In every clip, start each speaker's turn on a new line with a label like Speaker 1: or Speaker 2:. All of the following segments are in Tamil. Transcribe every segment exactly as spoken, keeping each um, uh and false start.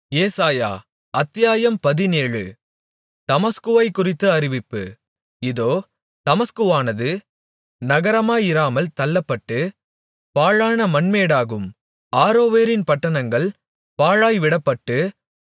Speaker 1: ஏசாயா அத்தியாயம் பதினேழு. தமஸ்குவைக் குறித்து அறிவிப்பு. இதோ, தமஸ்குவானது நகரமாயிராமல் தள்ளப்பட்டு, பாழான மண்மேடாகும். ஆரோவேரின் பட்டணங்கள் பாழாய் விடப்பட்டு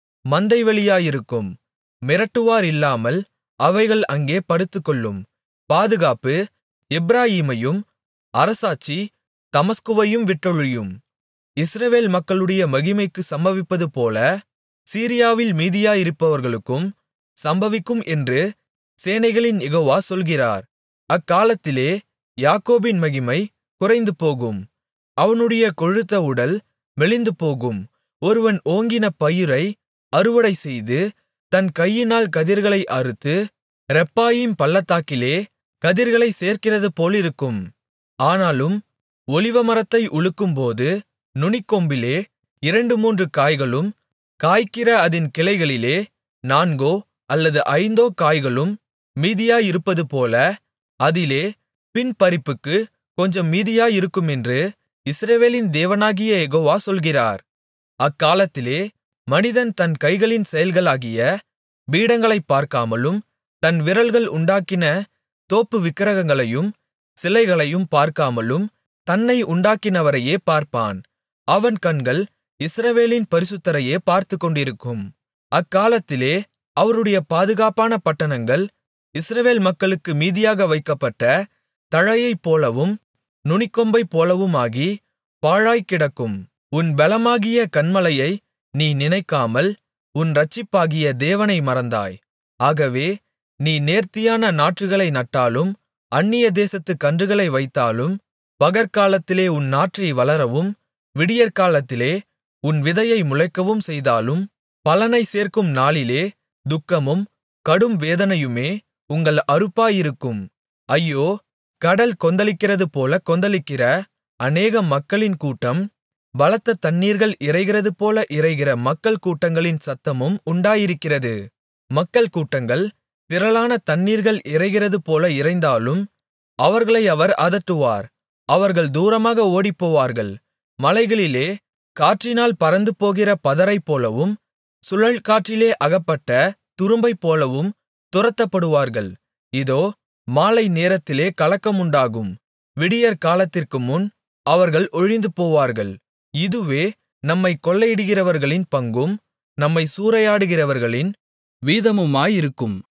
Speaker 1: மந்தைவெளியாயிருக்கும். மிரட்டுவார் இல்லாமல் அவைகள் அங்கே படுத்துக்கொள்ளும். பாதுகாப்பு எப்பிராயீமையும் அரசாட்சி தமஸ்குவையும் விட்டொழியும். இஸ்ரவேல் மக்களுடைய மகிமைக்குச் சம்பவிப்பதுபோல சீரியாவில் மீதியாயிருப்பவர்களுக்கும் சம்பவிக்கும் என்று சேனைகளின் யெகோவா சொல்கிறார். அக்காலத்திலே யாக்கோபின் மகிமை குறைந்துபோகும், அவனுடைய கொழுத்த உடல் மெலிந்துபோகும். ஒருவன் ஓங்கின பயிரை அறுவடைசெய்து, தன் கையினால் கதிர்களை அறுத்து, ரெப்பாயீம் பள்ளத்தாக்கிலே கதிர்களைச் சேர்க்கிறதுபோலிருக்கும். ஆனாலும் ஒலிவமரத்தை உலுக்கும்போது நுனிக்கொம்பிலே இரண்டு மூன்று காய்களும், காய்க்கிற அதின் கிளைகளிலே நான்கோ அல்லது ஐந்தோ காய்களும் மீதியாயிருப்பதுபோல, அதிலே பின்பறிப்புக்குக் கொஞ்சம் மீதியாயிருக்குமென்று இஸ்ரவேலின் தேவனாகிய யெகோவா சொல்கிறார். அக்காலத்திலே மனிதன் தன் கைகளின் செயல்களாகிய பீடங்களைப் பார்க்காமலும், தன் விரல்கள் உண்டாக்கின தோப்பு விக்கிரகங்களையும் சிலைகளையும் பார்க்காமலும் தன்னை உண்டாக்கினவரையே பார்ப்பான். அவன் கண்கள் இஸ்ரவேலின் பரிசுத்தரையே பார்த்துக்கொண்டிருக்கும். அக்காலத்திலே அவருடைய பாதுகாப்பான பட்டணங்கள் இஸ்ரவேல் மக்களுக்கு மீதியாக வைக்கப்பட்ட தழையைப்போலவும் நுனிக்கொம்பைப் போலவுமாகி பாழாய்க் கிடக்கும். உன் பெலமாகிய கன்மலையை நீ நினைக்காமல் உன் இரட்சிப்பாகிய தேவனை மறந்தாய். ஆகவே நீ நேர்த்தியான நாற்றுகளை நட்டாலும், அந்நிய தேசத்துக் கன்றுகளை வைத்தாலும், பகற்காலத்திலே உன் நாற்றை வளரவும் விடியற்காலத்திலே உன் விதையை முளைக்கவும் செய்தாலும், பலனைச் சேர்க்கும் நாளிலே துக்கமும் கடும் வேதனையுமே உங்கள் அறுப்பாயிருக்கும். ஐயோ, கடல் கொந்தளிக்கிறதுபோல கொந்தளிக்கிற அநேக மக்களின் கூட்டம், பலத்த தண்ணீர்கள் இரைகிறதுபோல இரைகிற மக்கள் கூட்டங்களின் சத்தமும் உண்டாயிருக்கிறது. மக்கள் கூட்டங்கள் திரளான தண்ணீர்கள் இரைகிறதுபோல இரைந்தாலும் அவர்களை அவர் அதட்டுவார். அவர்கள் தூரமாக ஓடிப்போவார்கள். மலைகளிலே காற்றினால் பறந்துபோகிற பதரைப்போலவும், சுழல் காற்றிலே அகப்பட்ட துரும்பைப்போலவும் துரத்தப்படுவார்கள். இதோ, மாலை நேரத்திலே கலக்கமுண்டாகும். விடியற்காலத்திற்கு முன் அவர்கள் ஒழிந்து போவார்கள். இதுவே நம்மைக் கொள்ளையிடுகிறவர்களின் பங்கும் நம்மைச் சூறையாடுகிறவர்களின் வீதமுமாயிருக்கும்.